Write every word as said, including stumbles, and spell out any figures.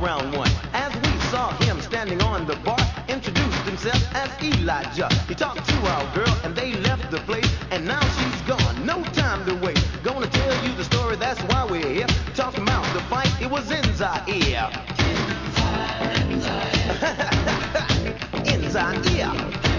around one. As we saw him standing on the bar, introduced himself as Elijah. He talked to our girl and they left the place, and now she's gone. No time to waste. Gonna tell you the story, that's why we're here. Talking about the fight, it was in Zaire. In Zaire.